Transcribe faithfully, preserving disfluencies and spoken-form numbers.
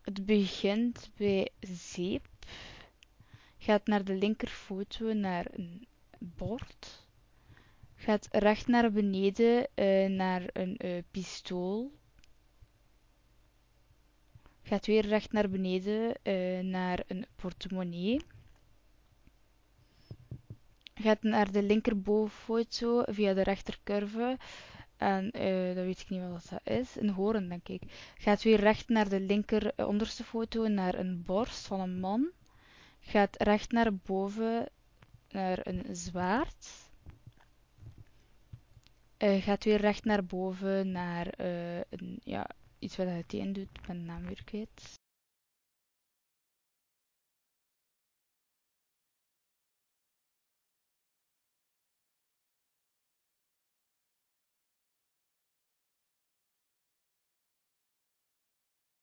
Het begint bij zeep. Gaat naar de linkerfoto naar een bord. Gaat recht naar beneden uh, naar een uh, pistool. Gaat weer recht naar beneden uh, naar een portemonnee. Gaat naar de linkerbovenfoto via de rechtercurve. En uh, dat weet ik niet wat dat is. Een hoorn, denk ik. Gaat weer recht naar de linker uh, onderste foto naar een borst van een man. Gaat recht naar boven naar een zwaard. Uh, gaat weer recht naar boven naar uh, een, ja, iets wat hij uiteen doet. Ik ben de naam weer kwijt.